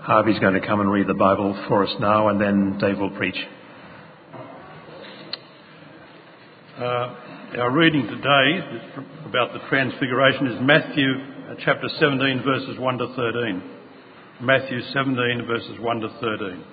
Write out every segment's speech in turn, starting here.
Harvey's going to come and read the Bible for us now, and then Dave will preach. Our reading today about the Transfiguration is Matthew chapter 17 verses 1 to 13. Matthew 17 verses 1 to 13.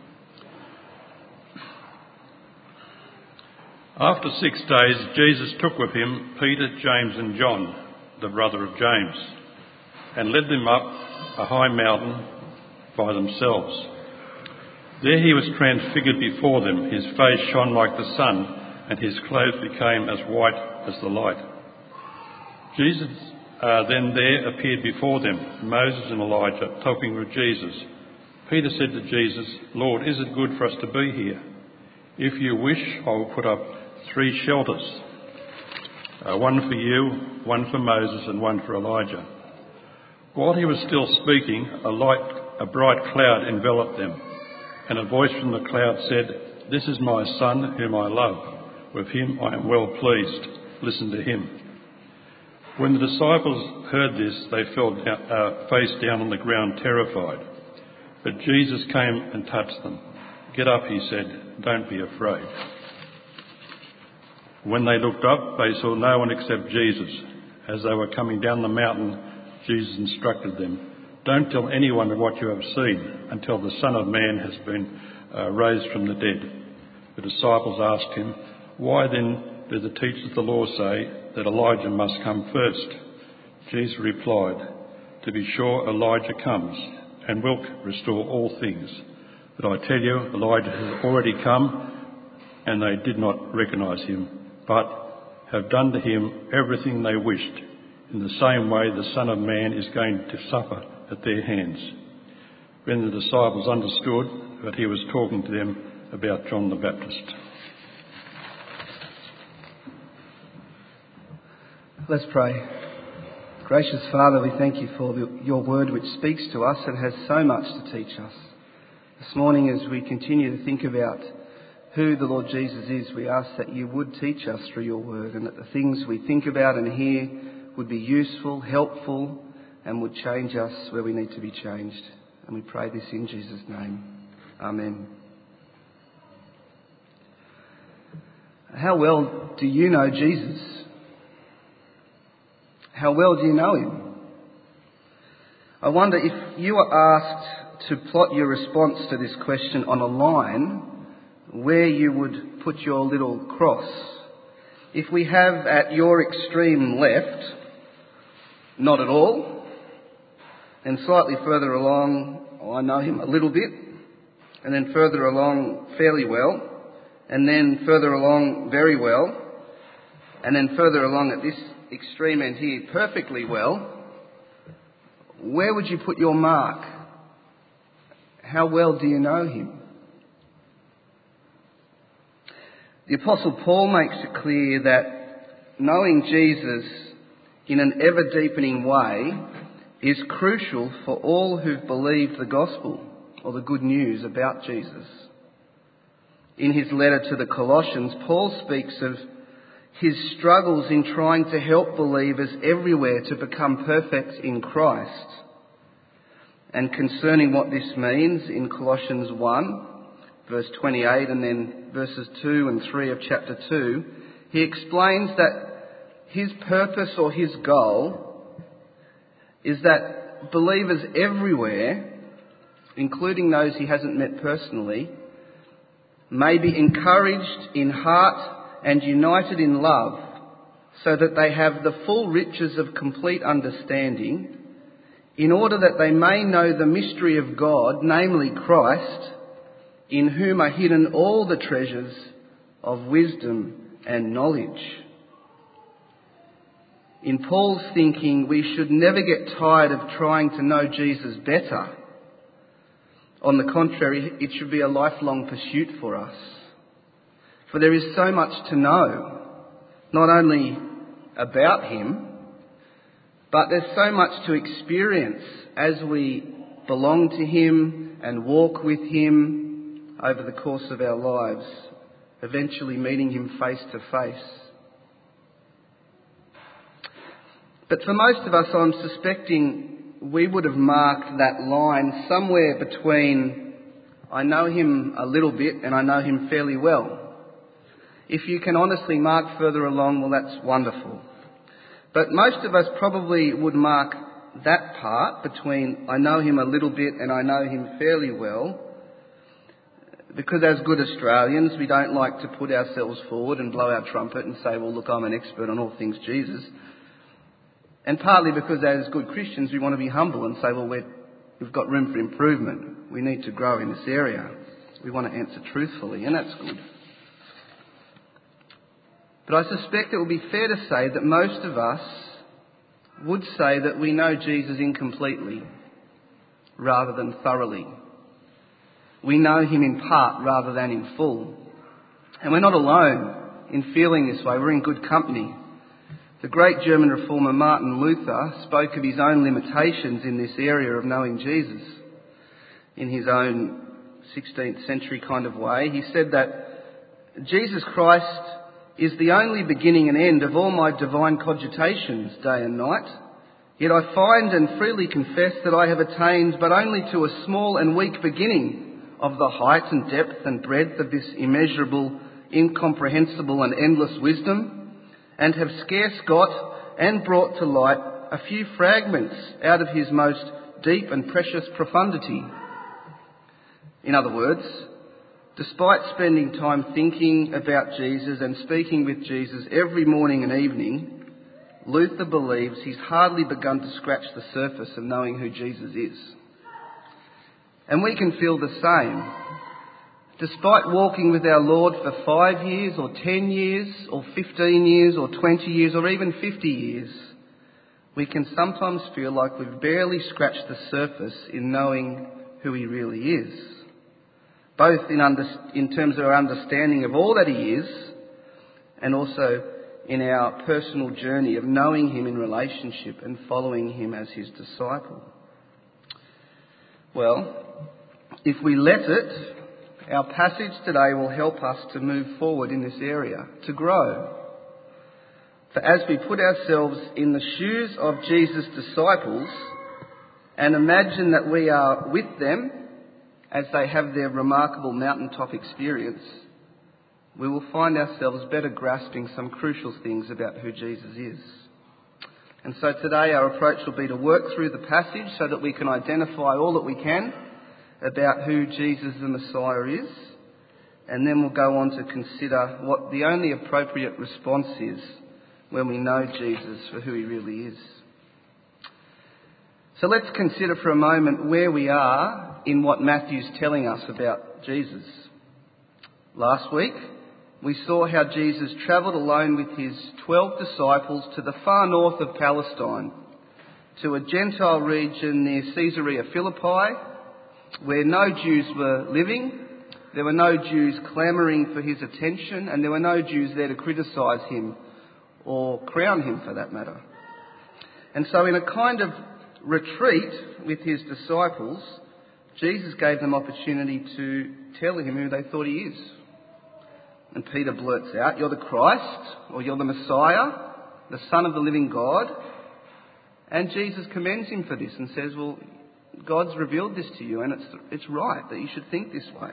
After 6 days, Jesus took with him Peter, James and John, the brother of James, and led them up a high mountain by themselves. There he was transfigured before them. His face shone like the sun, and his clothes became as white as the light. Jesus then there appeared before them, Moses and Elijah, talking with Jesus. Peter said to Jesus, "Lord, is it good for us to be here? If you wish, I will put up 3 shelters, one for you, one for Moses and one for Elijah." While he was still speaking, a bright cloud enveloped them, and a voice from the cloud said, "This is my son whom I love. With him I am well pleased. Listen to him." When the disciples heard this, they fell face down on the ground, terrified. But Jesus came and touched them. "Get up," he said. "Don't be afraid." When they looked up, they saw no one except Jesus. As they were coming down the mountain, Jesus instructed them, "Don't tell anyone what you have seen until the Son of Man has been raised from the dead." The disciples asked him, "Why then do the teachers of the law say that Elijah must come first?" Jesus replied, "To be sure, Elijah comes and will restore all things. But I tell you, Elijah has already come, and they did not recognise him, but have done to him everything they wished. In the same way, the Son of Man is going to suffer at their hands." Then the disciples understood that he was talking to them about John the Baptist. Let's pray. Gracious Father, we thank you for your word which speaks to us and has so much to teach us. This morning, as we continue to think about who the Lord Jesus is, we ask that you would teach us through your word, and that the things we think about and hear would be useful, helpful, and would change us where we need to be changed. And we pray this in Jesus' name. Amen. How well do you know Jesus? How well do you know him? I wonder if you were asked to plot your response to this question on a line, where you would put your little cross. If we have at your extreme left, not at all, and slightly further along, I know him a little bit, and then further along fairly well, and then further along very well, and then further along at this extreme end here perfectly well, where would you put your mark? How well do you know him? The Apostle Paul makes it clear that knowing Jesus in an ever-deepening way is crucial for all who've believed the gospel, or the good news about Jesus. In his letter to the Colossians, Paul speaks of his struggles in trying to help believers everywhere to become perfect in Christ. And concerning what this means, in Colossians 1, verse 28, and then verses 2 and 3 of chapter 2, he explains that his purpose or his goal is that believers everywhere, including those he hasn't met personally, may be encouraged in heart and united in love, so that they have the full riches of complete understanding, in order that they may know the mystery of God, namely Christ, in whom are hidden all the treasures of wisdom and knowledge. In Paul's thinking, we should never get tired of trying to know Jesus better. On the contrary, it should be a lifelong pursuit for us. For there is so much to know, not only about him, but there's so much to experience as we belong to him and walk with him over the course of our lives, eventually meeting him face to face. But for most of us, I'm suspecting we would have marked that line somewhere between I know him a little bit and I know him fairly well. If you can honestly mark further along, well, that's wonderful. But most of us probably would mark that part between I know him a little bit and I know him fairly well, because as good Australians, we don't like to put ourselves forward and blow our trumpet and say, well, look, I'm an expert on all things Jesus. And partly because as good Christians, we want to be humble and say, well, we've got room for improvement. We need to grow in this area. We want to answer truthfully, and that's good. But I suspect it would be fair to say that most of us would say that we know Jesus incompletely rather than thoroughly. We know him in part rather than in full. And we're not alone in feeling this way. We're in good company. The great German reformer Martin Luther spoke of his own limitations in this area of knowing Jesus in his own 16th century kind of way. He said that Jesus Christ is the only beginning and end of all my divine cogitations day and night. Yet I find and freely confess that I have attained but only to a small and weak beginning of the height and depth and breadth of this immeasurable, incomprehensible and endless wisdom, and have scarce got and brought to light a few fragments out of his most deep and precious profundity. In other words, despite spending time thinking about Jesus and speaking with Jesus every morning and evening, Luther believes he's hardly begun to scratch the surface of knowing who Jesus is. And we can feel the same. Despite walking with our Lord for 5 years or 10 years or 15 years or 20 years or even 50 years, we can sometimes feel like we've barely scratched the surface in knowing who he really is, both in terms of our understanding of all that he is and also in our personal journey of knowing him in relationship and following him as his disciple. Well, if we let it, our passage today will help us to move forward in this area, to grow. For as we put ourselves in the shoes of Jesus' disciples and imagine that we are with them as they have their remarkable mountaintop experience, we will find ourselves better grasping some crucial things about who Jesus is. And so today our approach will be to work through the passage so that we can identify all that we can about who Jesus the Messiah is, and then we'll go on to consider what the only appropriate response is when we know Jesus for who he really is. So let's consider for a moment where we are in what Matthew's telling us about Jesus. Last week, we saw how Jesus travelled alone with his 12 disciples to the far north of Palestine, to a Gentile region near Caesarea Philippi, where no Jews were living. There were no Jews clamouring for his attention, and there were no Jews there to criticise him or crown him for that matter. And so in a kind of retreat with his disciples, Jesus gave them opportunity to tell him who they thought he is. And Peter blurts out, "You're the Christ," or "You're the Messiah, the Son of the living God." And Jesus commends him for this and says, well, God's revealed this to you, and it's right that you should think this way.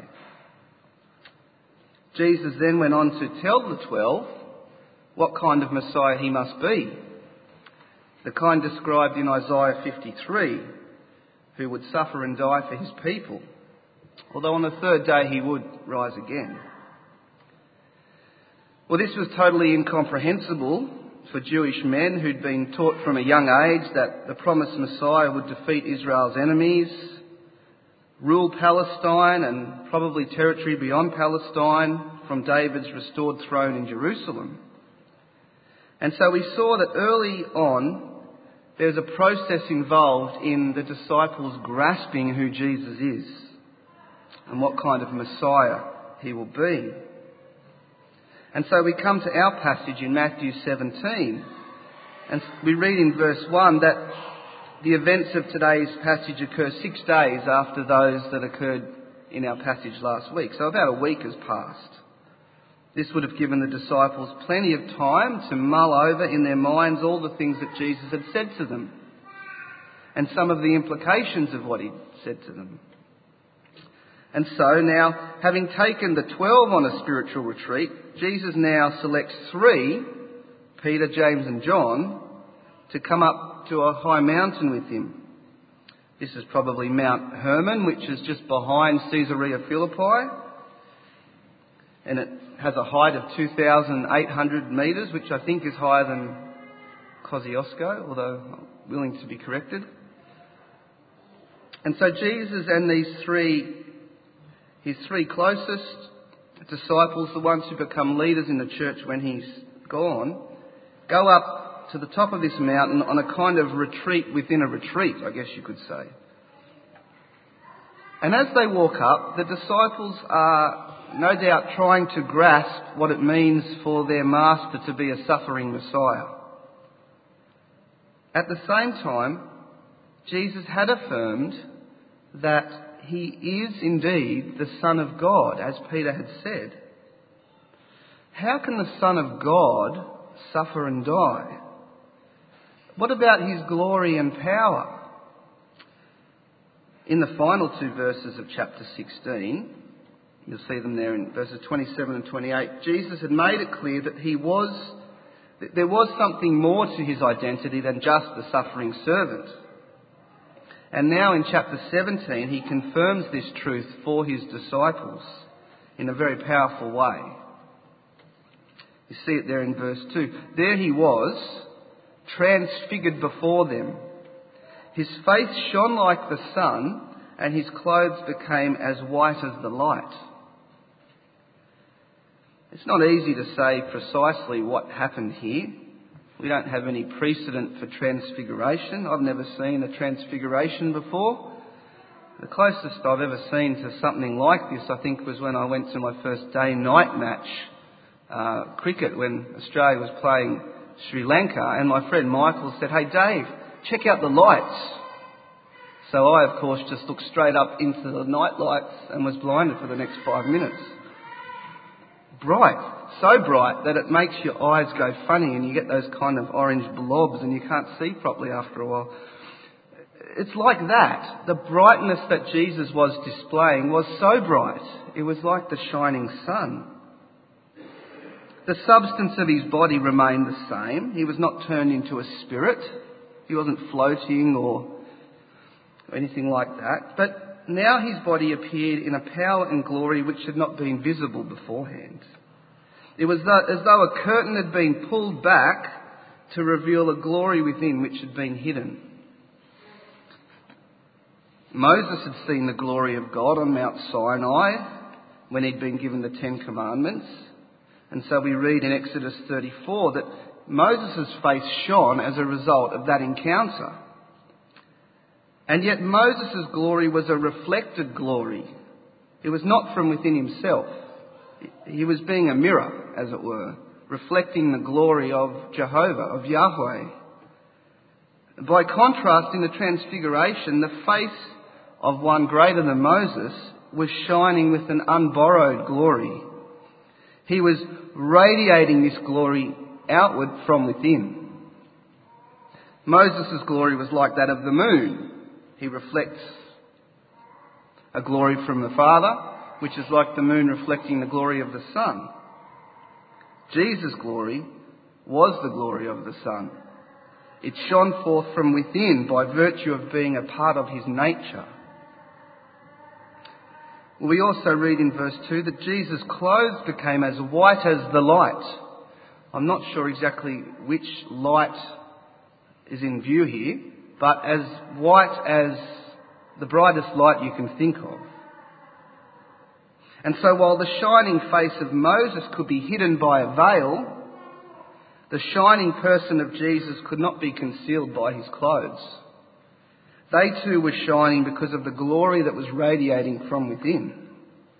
Jesus then went on to tell the 12 what kind of Messiah he must be. The kind described in Isaiah 53, who would suffer and die for his people, although on the third day he would rise again. Well, this was totally incomprehensible for Jewish men who'd been taught from a young age that the promised Messiah would defeat Israel's enemies, rule Palestine and probably territory beyond Palestine from David's restored throne in Jerusalem. And so we saw that early on there's a process involved in the disciples grasping who Jesus is and what kind of Messiah he will be. And so we come to our passage in Matthew 17, and we read in verse 1 that the events of today's passage occur 6 days after those that occurred in our passage last week. So about a week has passed. This would have given the disciples plenty of time to mull over in their minds all the things that Jesus had said to them. and some of the implications of what he said to them. And so now, having taken the 12 on a spiritual retreat, Jesus now selects 3, Peter, James and John, to come up to a high mountain with him. This is probably Mount Hermon, which is just behind Caesarea Philippi. And it has a height of 2,800 metres, which I think is higher than Kosciuszko, although I'm willing to be corrected. And so Jesus and his 3 closest disciples, the ones who become leaders in the church when he's gone, go up to the top of this mountain on a kind of retreat within a retreat, I guess you could say. And as they walk up, the disciples are no doubt trying to grasp what it means for their master to be a suffering Messiah. At the same time, Jesus had affirmed that he is indeed the Son of God, as Peter had said. How can the Son of God suffer and die? What about his glory and power? In the final 2 verses of chapter 16, you'll see them there in verses 27 and 28, Jesus had made it clear that there was something more to his identity than just the suffering servant. And now in chapter 17, he confirms this truth for his disciples in a very powerful way. You see it there in verse 2. There he was, transfigured before them. His face shone like the sun, and his clothes became as white as the light. It's not easy to say precisely what happened here. We don't have any precedent for transfiguration. I've never seen a transfiguration before. The closest I've ever seen to something like this, I think, was when I went to my first day-night match, cricket, when Australia was playing Sri Lanka, and my friend Michael said, "Hey Dave, check out the lights." So I, of course, just looked straight up into the night lights and was blinded for the next 5 minutes. Bright, so bright that it makes your eyes go funny and you get those kind of orange blobs and you can't see properly after a while. It's like that. The brightness that Jesus was displaying was so bright, it was like the shining sun. The substance of his body remained the same. He was not turned into a spirit. He wasn't floating or anything like that. But now his body appeared in a power and glory which had not been visible beforehand. It was as though a curtain had been pulled back to reveal a glory within which had been hidden. Moses had seen the glory of God on Mount Sinai when he'd been given the 10 Commandments. And so we read in Exodus 34 that Moses' face shone as a result of that encounter. And yet Moses' glory was a reflected glory. It was not from within himself. He was being a mirror, as it were, reflecting the glory of Jehovah, of Yahweh. By contrast, in the Transfiguration, the face of one greater than Moses was shining with an unborrowed glory. He was radiating this glory outward from within. Moses' glory was like that of the moon. He reflects a glory from the Father, which is like the moon reflecting the glory of the sun. Jesus' glory was the glory of the sun. It shone forth from within by virtue of being a part of his nature. We also read in verse 2 that Jesus' clothes became as white as the light. I'm not sure exactly which light is in view here, but as white as the brightest light you can think of. And so while the shining face of Moses could be hidden by a veil, the shining person of Jesus could not be concealed by his clothes. They too were shining because of the glory that was radiating from within.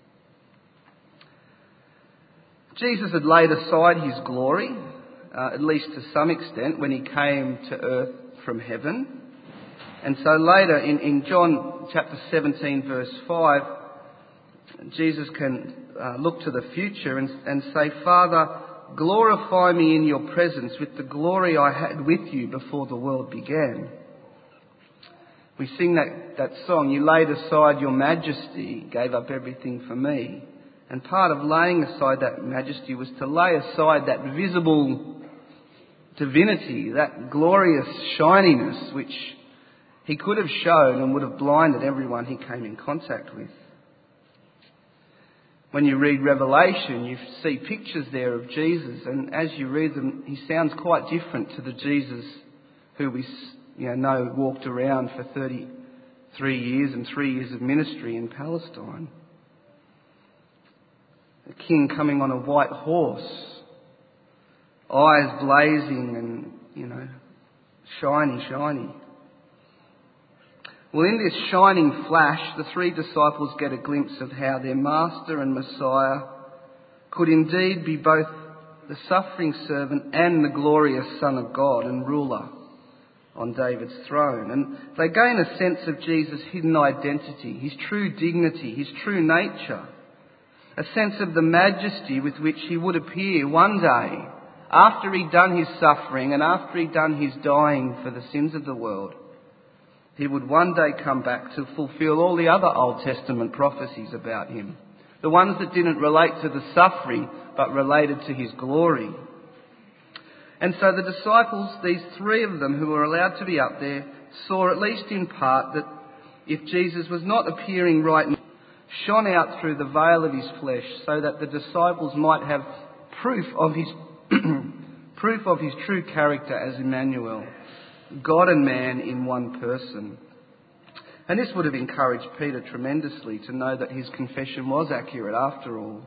Jesus had laid aside his glory, at least to some extent, when he came to earth from heaven. And so later in John chapter 17 verse 5, Jesus can look to the future and say, "Father, glorify me in your presence with the glory I had with you before the world began." We sing that song, you laid aside your majesty, gave up everything for me. And part of laying aside that majesty was to lay aside that visible divinity, that glorious shininess which he could have shown and would have blinded everyone he came in contact with. When you read Revelation, you see pictures there of Jesus, and as you read them, he sounds quite different to the Jesus who we know walked around for 33 years and 3 years of ministry in Palestine. A king coming on a white horse, eyes blazing and, shiny. Well, in this shining flash, the three disciples get a glimpse of how their Master and Messiah could indeed be both the suffering servant and the glorious Son of God and ruler on David's throne. And they gain a sense of Jesus' hidden identity, his true dignity, his true nature, a sense of the majesty with which he would appear one day after he'd done his suffering and after he'd done his dying for the sins of the world. He would one day come back to fulfill all the other Old Testament prophecies about him, the ones that didn't relate to the suffering but related to his glory. And so the disciples, these three of them who were allowed to be up there, saw at least in part that if Jesus was not appearing right now, shone out through the veil of his flesh so that the disciples might have proof of his true character as Emmanuel, God and man in one person. And this would have encouraged Peter tremendously to know that his confession was accurate after all.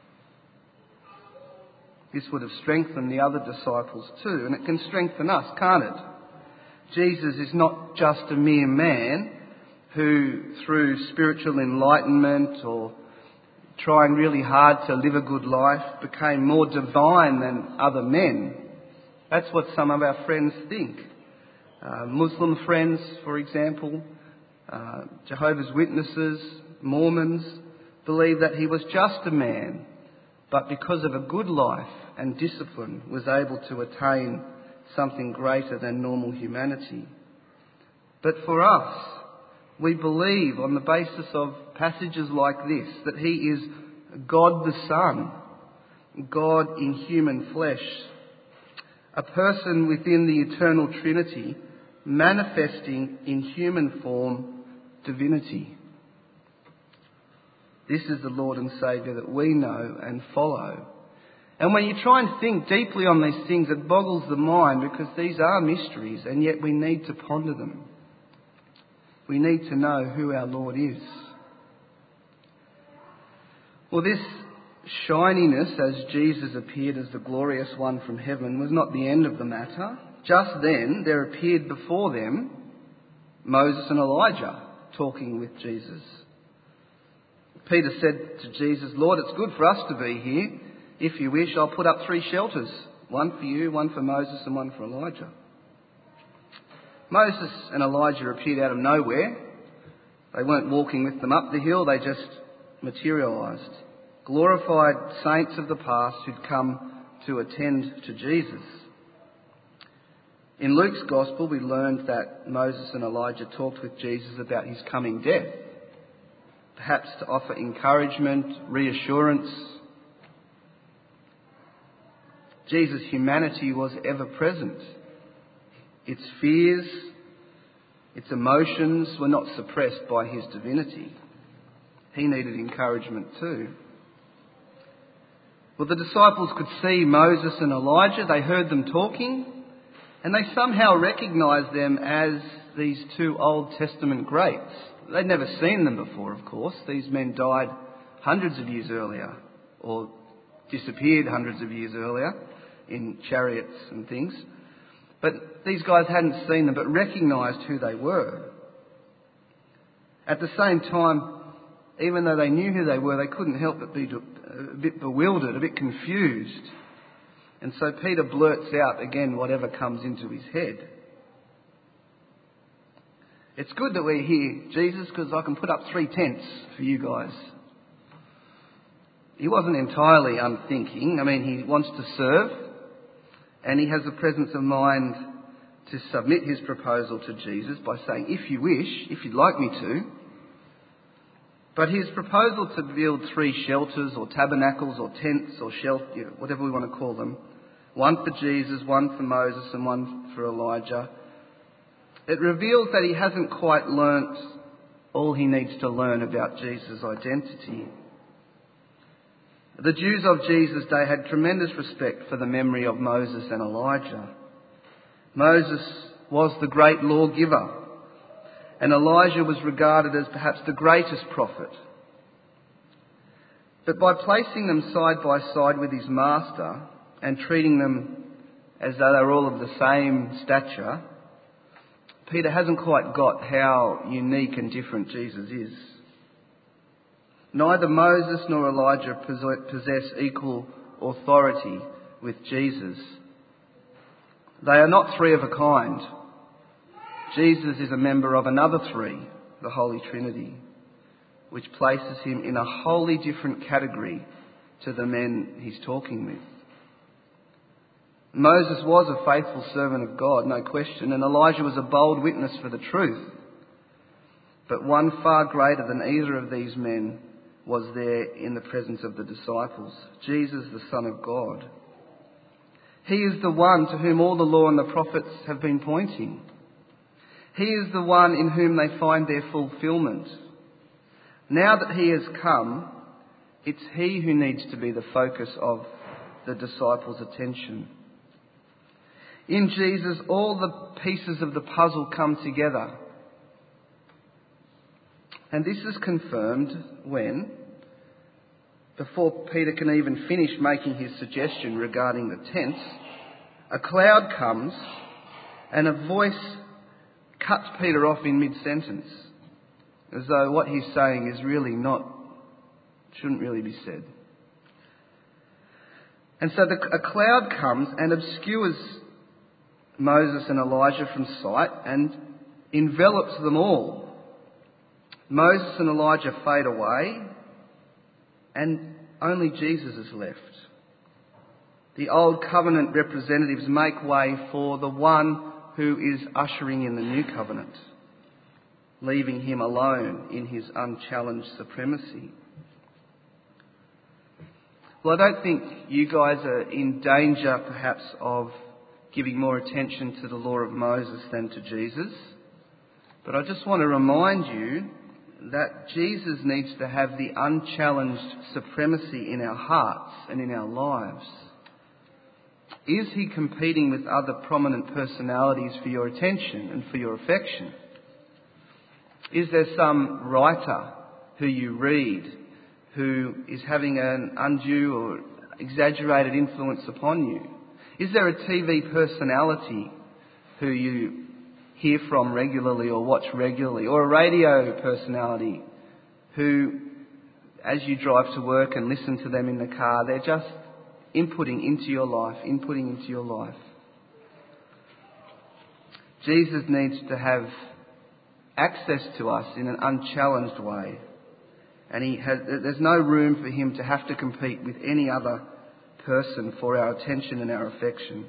This would have strengthened the other disciples too, and it can strengthen us, can't it? Jesus is not just a mere man who, through spiritual enlightenment or trying really hard to live a good life, became more divine than other men. That's what some of our friends think. Muslim friends, for example, Jehovah's Witnesses, Mormons, believe that he was just a man, but because of a good life and discipline was able to attain something greater than normal humanity. But for us, we believe on the basis of passages like this that he is God the Son, God in human flesh, a person within the eternal Trinity, manifesting in human form divinity. This is the Lord and Saviour that we know and follow. And when you try and think deeply on these things, it boggles the mind because these are mysteries and yet we need to ponder them. We need to know who our Lord is. Well, this shininess as Jesus appeared as the glorious one from heaven was not the end of the matter. Just then there appeared before them Moses and Elijah talking with Jesus. Peter said to Jesus, "Lord, it's good for us to be here. If you wish, I'll put up 3 shelters, one for you, one for Moses and one for Elijah." Moses and Elijah appeared out of nowhere. They weren't walking with them up the hill, they just materialised. Glorified saints of the past who'd come to attend to Jesus. In Luke's Gospel, we learned that Moses and Elijah talked with Jesus about his coming death, perhaps to offer encouragement, reassurance. Jesus' humanity was ever present. Its fears, its emotions were not suppressed by his divinity. He needed encouragement too. Well, the disciples could see Moses and Elijah. They heard them talking, and they somehow recognised them as these 2 Old Testament greats. They'd never seen them before, of course. These men died hundreds of years earlier, or disappeared hundreds of years earlier in chariots and things. But these guys hadn't seen them, but recognised who they were. At the same time, even though they knew who they were, they couldn't help but be a bit bewildered, a bit confused. And so Peter blurts out again whatever comes into his head. "It's good that we're here, Jesus, because I can put up 3 tents for you guys." He wasn't entirely unthinking. I mean, he wants to serve, and he has the presence of mind to submit his proposal to Jesus by saying, if you wish, if you'd like me to. But his proposal to build 3 shelters or tabernacles or tents or whatever we want to call them, one for Jesus, one for Moses and one for Elijah, it reveals that he hasn't quite learnt all he needs to learn about Jesus' identity. The Jews of Jesus' day had tremendous respect for the memory of Moses and Elijah. Moses was the great lawgiver, and Elijah was regarded as perhaps the greatest prophet. But by placing them side by side with his master and treating them as though they were all of the same stature, Peter hasn't quite got how unique and different Jesus is. Neither Moses nor Elijah possess equal authority with Jesus. They are not 3 of a kind. Jesus is a member of another 3, the Holy Trinity, which places him in a wholly different category to the men he's talking with. Moses was a faithful servant of God, no question, and Elijah was a bold witness for the truth. But one far greater than either of these men was there in the presence of the disciples, Jesus, the Son of God. He is the one to whom all the law and the prophets have been pointing. He is the one in whom they find their fulfilment. Now that he has come, it's he who needs to be the focus of the disciples' attention. In Jesus, all the pieces of the puzzle come together. And this is confirmed when, before Peter can even finish making his suggestion regarding the tents, a cloud comes and a voice cuts Peter off in mid-sentence, as though what he's saying is shouldn't really be said. And so a cloud comes and obscures Moses and Elijah from sight and envelops them all. Moses and Elijah fade away and only Jesus is left. The old covenant representatives make way for the one who is ushering in the new covenant, leaving him alone in his unchallenged supremacy. Well, I don't think you guys are in danger, perhaps, of giving more attention to the law of Moses than to Jesus. But I just want to remind you that Jesus needs to have the unchallenged supremacy in our hearts and in our lives. Is he competing with other prominent personalities for your attention and for your affection? Is there some writer who you read who is having an undue or exaggerated influence upon you? Is there a TV personality who you hear from regularly or watch regularly, or a radio personality who, as you drive to work and listen to them in the car, they're just inputting into your life? Jesus needs to have access to us in an unchallenged way, and there's no room for him to have to compete with any other person for our attention and our affection.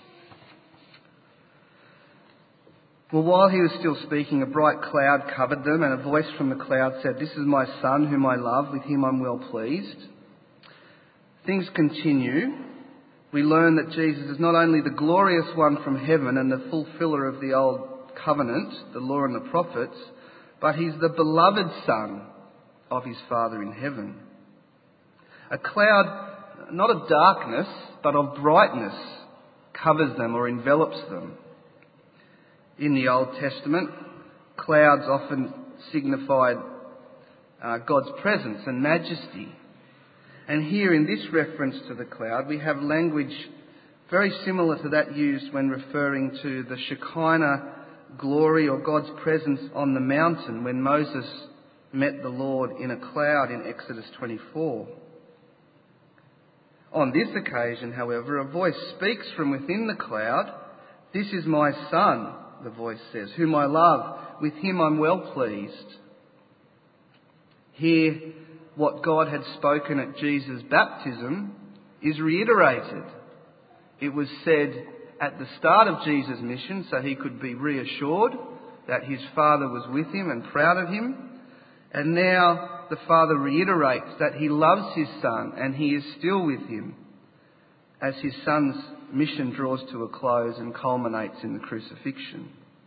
Well, while he was still speaking, a bright cloud covered them, and a voice from the cloud said, "This is my Son whom I love, with him I'm well pleased." Things continue. We learn that Jesus is not only the glorious one from heaven and the fulfiller of the old covenant, the law and the prophets, but he's the beloved Son of his Father in heaven. A cloud, not of darkness, but of brightness, covers them or envelops them. In the Old Testament, clouds often signified God's presence and majesty. And here in this reference to the cloud, we have language very similar to that used when referring to the Shekinah glory or God's presence on the mountain when Moses met the Lord in a cloud in Exodus 24. On this occasion, however, a voice speaks from within the cloud. "This is my Son," the voice says, "whom I love. With him I'm well pleased." Here, what God had spoken at Jesus' baptism is reiterated. It was said at the start of Jesus' mission so he could be reassured that his Father was with him and proud of him. And now the Father reiterates that he loves his Son and he is still with him as his Son's mission draws to a close and culminates in the crucifixion.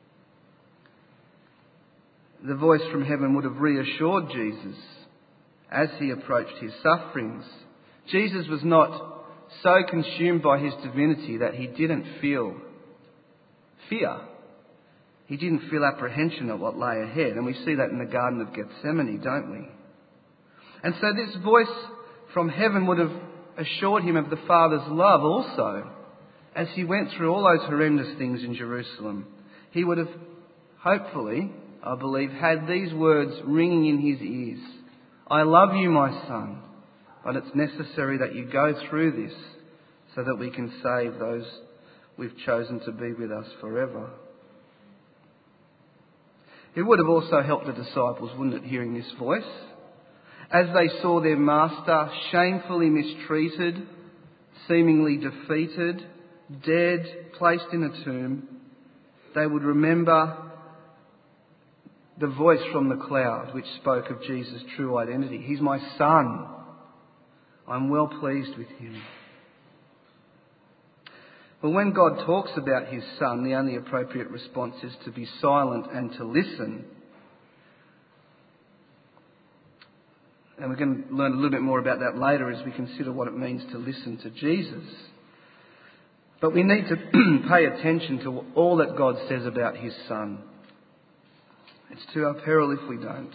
The voice from heaven would have reassured Jesus as he approached his sufferings. Jesus was not so consumed by his divinity that he didn't feel fear. He didn't feel apprehension at what lay ahead. And we see that in the Garden of Gethsemane, don't we? And so this voice from heaven would have assured him of the Father's love also. As he went through all those horrendous things in Jerusalem, he would have hopefully, I believe, had these words ringing in his ears. I love you, my Son, but it's necessary that you go through this so that we can save those we've chosen to be with us forever. It would have also helped the disciples, wouldn't it, hearing this voice? As they saw their master shamefully mistreated, seemingly defeated, dead, placed in a tomb, they would remember the voice from the cloud which spoke of Jesus' true identity. He's my Son. I'm well pleased with him. But when God talks about his Son, the only appropriate response is to be silent and to listen. And we're going to learn a little bit more about that later as we consider what it means to listen to Jesus. But we need to pay attention to all that God says about his Son. It's to our peril if we don't.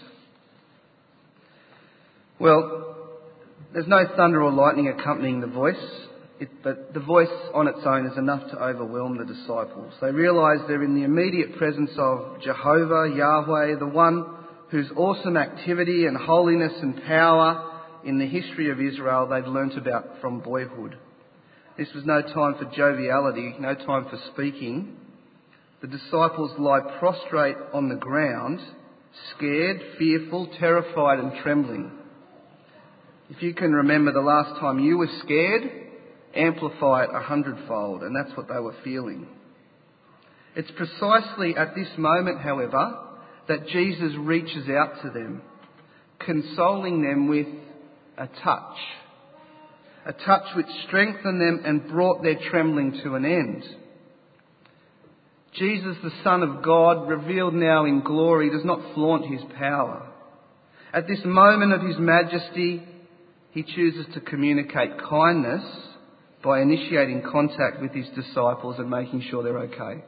Well, there's no thunder or lightning accompanying the voice, but the voice on its own is enough to overwhelm the disciples. They realise they're in the immediate presence of Jehovah, Yahweh, the one whose awesome activity and holiness and power in the history of Israel they'd learnt about from boyhood. This was no time for joviality, no time for speaking. The disciples lie prostrate on the ground, scared, fearful, terrified and trembling. If you can remember the last time you were scared, amplify it 100-fold, and that's what they were feeling. It's precisely at this moment, however, that Jesus reaches out to them, consoling them with a touch which strengthened them and brought their trembling to an end. Jesus, the Son of God, revealed now in glory, does not flaunt his power. At this moment of his majesty, he chooses to communicate kindness by initiating contact with his disciples and making sure they're okay.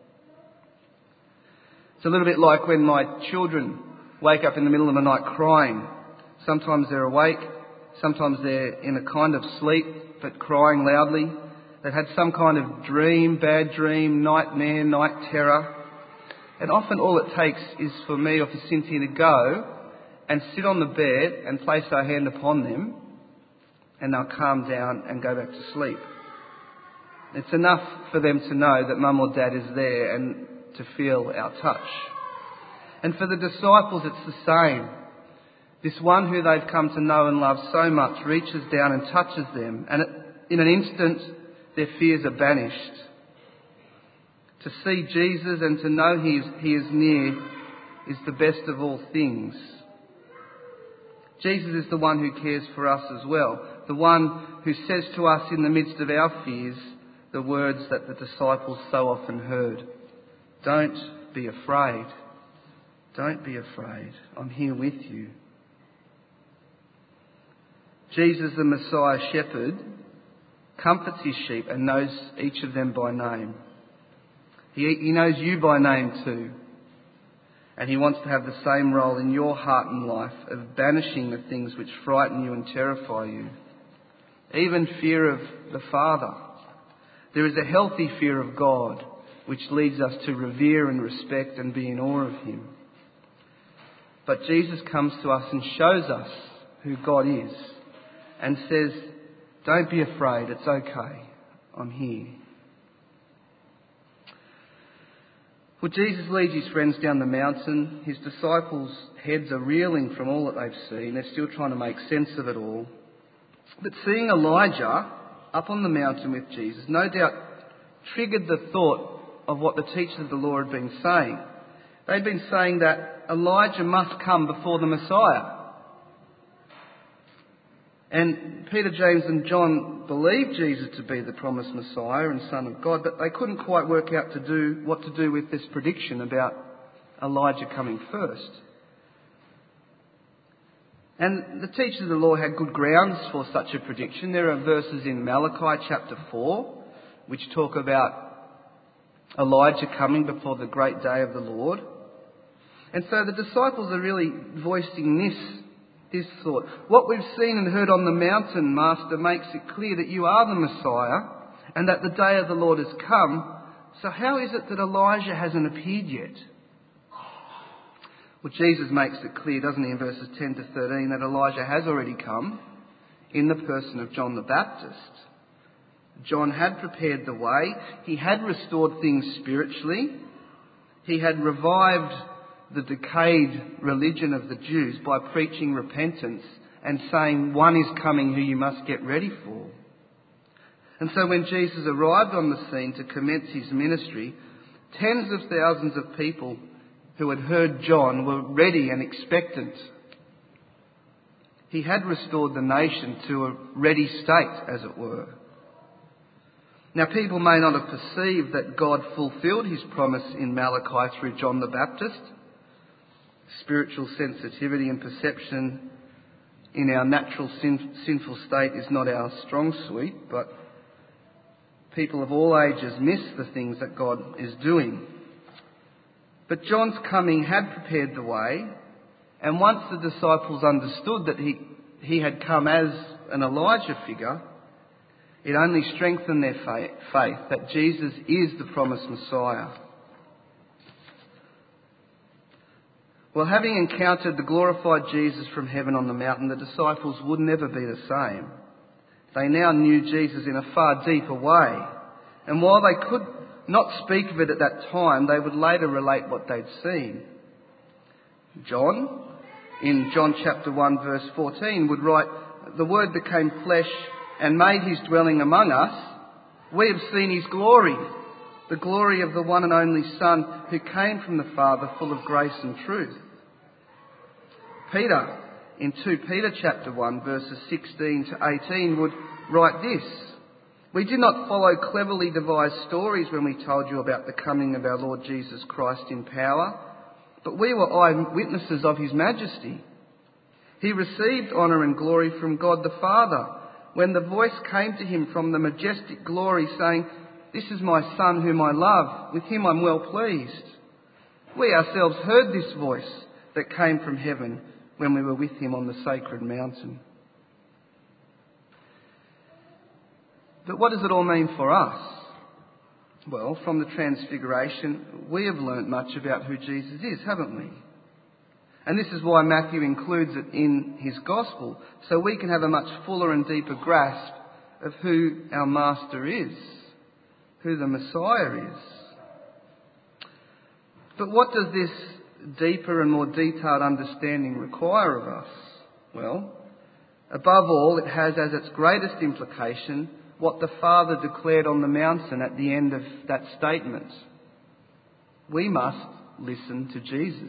It's a little bit like when my children wake up in the middle of the night crying. Sometimes they're awake, sometimes they're in a kind of sleep but crying loudly. They've had some kind of dream, bad dream, nightmare, night terror. And often all it takes is for me or for Cynthia to go and sit on the bed and place our hand upon them, and they'll calm down and go back to sleep. It's enough for them to know that Mum or Dad is there and to feel our touch. And for the disciples it's the same. This one who they've come to know and love so much reaches down and touches them, and in an instant their fears are banished. To see Jesus and to know he is near is the best of all things. Jesus is the one who cares for us as well, the one who says to us in the midst of our fears the words that the disciples so often heard. Don't be afraid. Don't be afraid. I'm here with you. Jesus, the Messiah shepherd, comforts his sheep and knows each of them by name. He knows you by name too. And he wants to have the same role in your heart and life of banishing the things which frighten you and terrify you. Even fear of the Father. There is a healthy fear of God which leads us to revere and respect and be in awe of him. But Jesus comes to us and shows us who God is and says, don't be afraid, it's okay, I'm here. Well, Jesus leads his friends down the mountain. His disciples' heads are reeling from all that they've seen. They're still trying to make sense of it all. But seeing Elijah up on the mountain with Jesus no doubt triggered the thought of what the teachers of the law had been saying. They'd been saying that Elijah must come before the Messiah. And Peter, James and John believed Jesus to be the promised Messiah and Son of God, but they couldn't quite work out what to do with this prediction about Elijah coming first. And the teachers of the law had good grounds for such a prediction. There are verses in Malachi chapter 4 which talk about Elijah coming before the great day of the Lord. And so the disciples are really voicing this thought. What we've seen and heard on the mountain, Master, makes it clear that you are the Messiah and that the day of the Lord has come. So how is it that Elijah hasn't appeared yet? Well, Jesus makes it clear, doesn't he, in verses 10 to 13, that Elijah has already come in the person of John the Baptist. John had prepared the way. He had restored things spiritually. He had revived the decayed religion of the Jews by preaching repentance and saying, one is coming who you must get ready for. And so when Jesus arrived on the scene to commence his ministry, tens of thousands of people who had heard John were ready and expectant. He had restored the nation to a ready state, as it were. Now, people may not have perceived that God fulfilled his promise in Malachi through John the Baptist. Spiritual sensitivity and perception in our natural sinful state is not our strong suite, but people of all ages miss the things that God is doing. But John's coming had prepared the way, and once the disciples understood that he had come as an Elijah figure, it only strengthened their faith that Jesus is the promised Messiah. Well, having encountered the glorified Jesus from heaven on the mountain, the disciples would never be the same. They now knew Jesus in a far deeper way. And while they could not speak of it at that time, they would later relate what they'd seen. John, in John chapter 1 verse 14, would write, "The Word became flesh and made his dwelling among us. We have seen his glory, the glory of the one and only Son who came from the Father, full of grace and truth." Peter, in 2 Peter chapter 1 verses 16 to 18, would write this, "We did not follow cleverly devised stories when we told you about the coming of our Lord Jesus Christ in power, but we were eyewitnesses of his majesty. He received honour and glory from God the Father when the voice came to him from the majestic glory saying, 'This is my Son whom I love, with him I'm well pleased.' We ourselves heard this voice that came from heaven when we were with him on the sacred mountain." But what does it all mean for us? Well, from the Transfiguration, we have learnt much about who Jesus is, haven't we? And this is why Matthew includes it in his Gospel, so we can have a much fuller and deeper grasp of who our Master is, who the Messiah is. But what does this deeper and more detailed understanding require of us? Well, above all, it has as its greatest implication what the Father declared on the mountain at the end of that statement. We must listen to Jesus.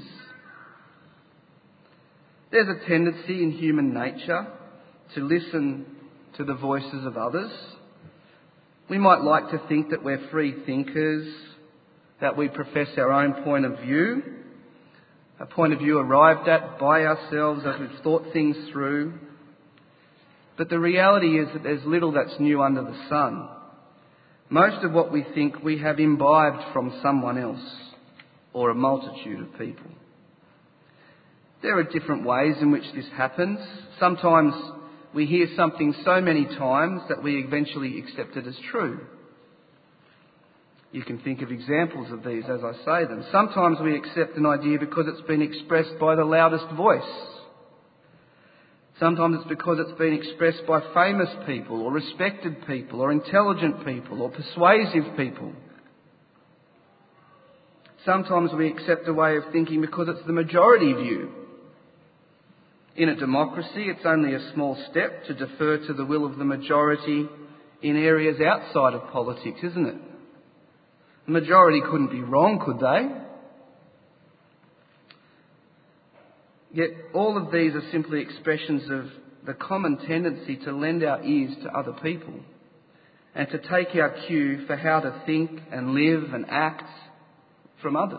There's a tendency in human nature to listen to the voices of others. We might like to think that we're free thinkers, that we profess our own point of view, a point of view arrived at by ourselves as we've thought things through. But the reality is that there's little that's new under the sun. Most of what we think we have imbibed from someone else or a multitude of people. There are different ways in which this happens. Sometimes we hear something so many times that we eventually accept it as true. You can think of examples of these as I say them. Sometimes we accept an idea because it's been expressed by the loudest voice. Sometimes it's because it's been expressed by famous people or respected people or intelligent people or persuasive people. Sometimes we accept a way of thinking because it's the majority view. In a democracy, it's only a small step to defer to the will of the majority in areas outside of politics, isn't it? The majority couldn't be wrong, could they? Yet all of these are simply expressions of the common tendency to lend our ears to other people and to take our cue for how to think and live and act from others.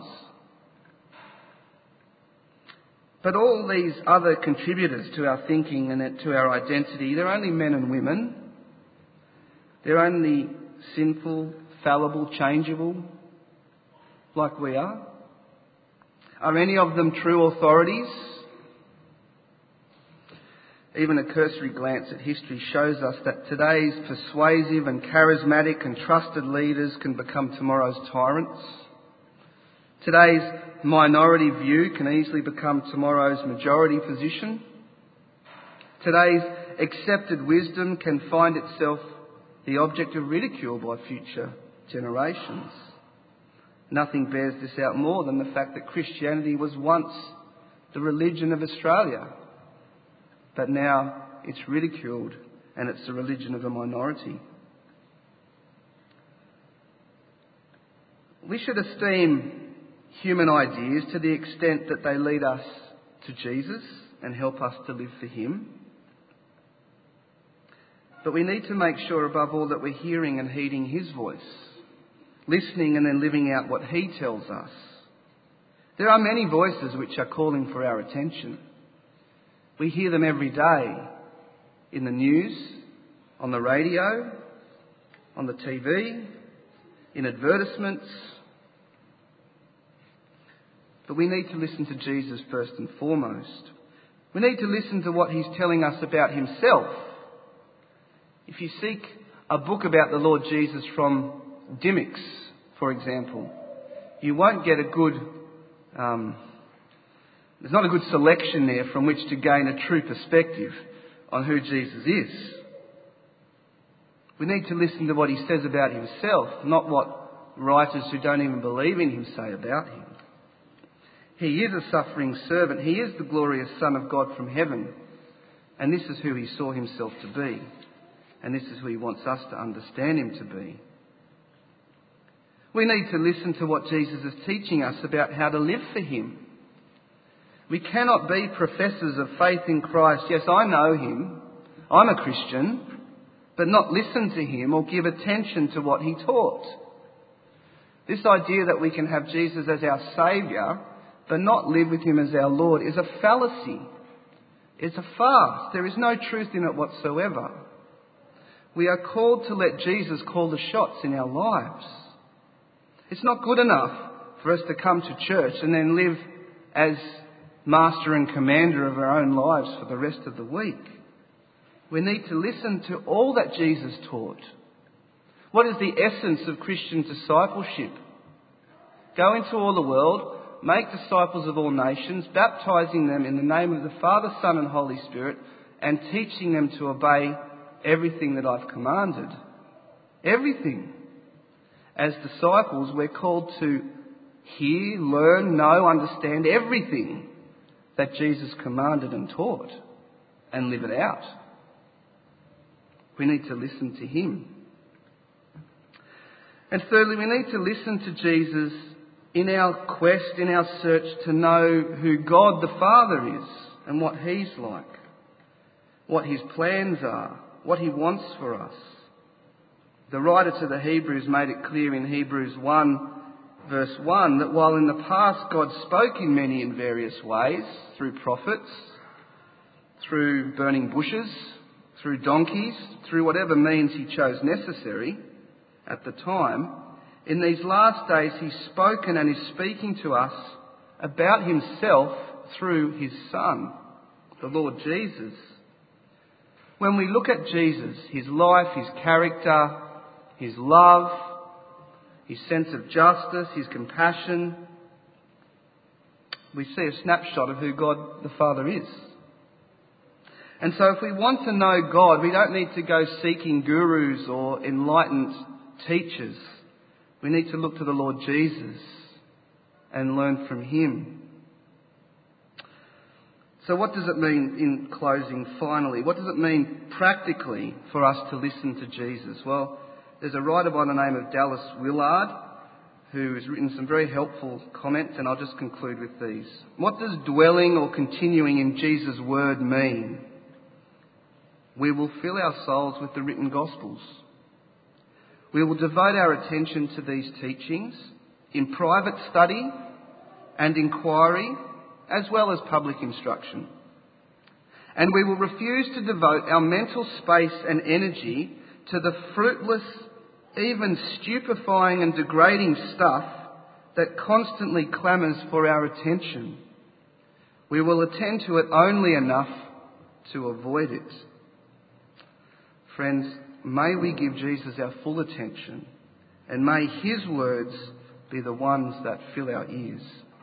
But all these other contributors to our thinking and to our identity, they're only men and women. They're only sinful, fallible, changeable, like we are. Are any of them true authorities? Even a cursory glance at history shows us that today's persuasive and charismatic and trusted leaders can become tomorrow's tyrants. Today's minority view can easily become tomorrow's majority position. Today's accepted wisdom can find itself the object of ridicule by future generations. Nothing bears this out more than the fact that Christianity was once the religion of Australia, but now it's ridiculed and it's the religion of a minority. We should esteem human ideas to the extent that they lead us to Jesus and help us to live for Him. But we need to make sure above all that we're hearing and heeding His voice, listening and then living out what He tells us. There are many voices which are calling for our attention. We hear them every day in the news, on the radio, on the TV, in advertisements. But we need to listen to Jesus first and foremost. We need to listen to what He's telling us about Himself. If you seek a book about the Lord Jesus from Dymocks, for example, you won't get a good... there's not a good selection there from which to gain a true perspective on who Jesus is. We need to listen to what He says about Himself, not what writers who don't even believe in Him say about Him. He is a suffering servant. He is the glorious Son of God from heaven. And this is who He saw Himself to be. And this is who He wants us to understand Him to be. We need to listen to what Jesus is teaching us about how to live for Him. We cannot be professors of faith in Christ. Yes, I know Him. I'm a Christian. But not listen to Him or give attention to what He taught. This idea that we can have Jesus as our Saviour but not live with Him as our Lord is a fallacy. It's a farce. There is no truth in it whatsoever. We are called to let Jesus call the shots in our lives. It's not good enough for us to come to church and then live as master and commander of our own lives for the rest of the week. We need to listen to all that Jesus taught. What is the essence of Christian discipleship? Go into all the world, make disciples of all nations, baptizing them in the name of the Father, Son and Holy Spirit, and teaching them to obey everything that I've commanded. Everything. As disciples, we're called to hear, learn, know, understand everything that Jesus commanded and taught and live it out. We need to listen to Him. And thirdly, we need to listen to Jesus in our quest, in our search to know who God the Father is and what He's like, what His plans are, what He wants for us. The writer to the Hebrews made it clear in Hebrews 1 verse 1 that while in the past God spoke in many and various ways, through prophets, through burning bushes, through donkeys, through whatever means He chose necessary at the time, in these last days He's spoken and is speaking to us about Himself through His Son, the Lord Jesus. When we look at Jesus, His life, His character, His love, His sense of justice, His compassion, we see a snapshot of who God the Father is. And so if we want to know God, we don't need to go seeking gurus or enlightened teachers. We need to look to the Lord Jesus and learn from Him. So what does it mean in closing, finally? What does it mean practically for us to listen to Jesus? Well, there's a writer by the name of Dallas Willard who has written some very helpful comments, and I'll just conclude with these. What does dwelling or continuing in Jesus' word mean? We will fill our souls with the written Gospels. We will devote our attention to these teachings in private study and inquiry, as well as public instruction. And we will refuse to devote our mental space and energy to the fruitless, even stupefying and degrading stuff that constantly clamours for our attention. We will attend to it only enough to avoid it. Friends, may we give Jesus our full attention, and may his words be the ones that fill our ears.